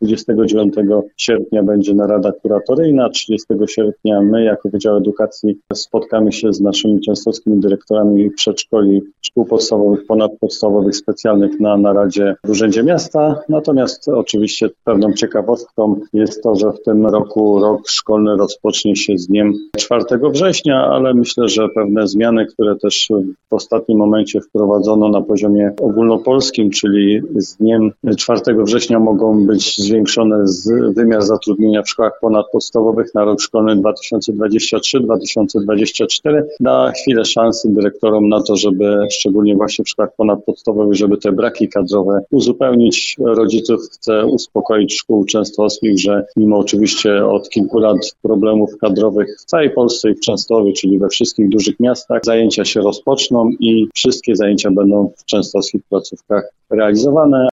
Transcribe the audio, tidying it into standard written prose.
29 sierpnia będzie narada kuratoryjna, 30 sierpnia my jako Wydział Edukacji spotkamy się z naszymi częstochowskimi dyrektorami przedszkoli, szkół podstawowych, ponadpodstawowych, specjalnych na naradzie w Urzędzie Miasta. Natomiast oczywiście pewną ciekawostką jest to, że w tym roku rok szkolny rozpocznie się z dniem 4 września, ale myślę, że pewne zmiany, które też w ostatnim momencie wprowadzono na poziomie ogólnopolskim, czyli z dniem 4 września mogą być zwiększone wymiar zatrudnienia w szkołach ponadpodstawowych na rok szkolny 2023-2024. Da chwilę szansy dyrektorom na to, żeby szczególnie właśnie w szkołach ponadpodstawowych, żeby te braki kadrowe uzupełnić. Rodziców chcę uspokoić szkół częstochowskich, że mimo oczywiście od kilku lat problemów kadrowych w całej Polsce i w Częstochowie, czyli we wszystkich dużych miastach, zajęcia się rozpoczną i wszystkie zajęcia będą w częstochowskich placówkach realizowane.